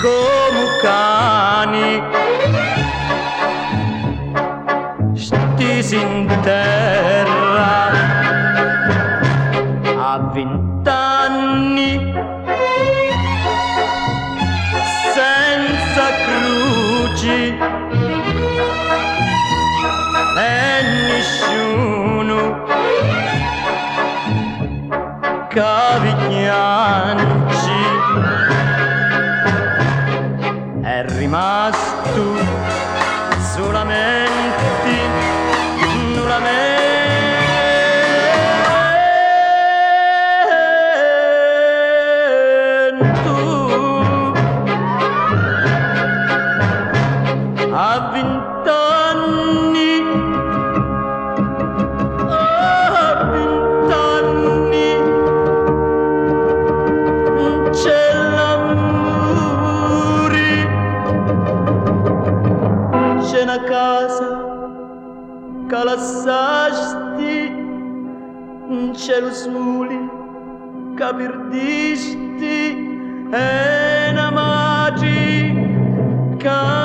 come cani stesi in terra a 20 anni senza cruci e nessuno caviglianci è rimasto solamente a 20 anni, a 20 anni c'è l'amore, c'è una casa che la sasti, c'è lo sole che perdisti, è una magia che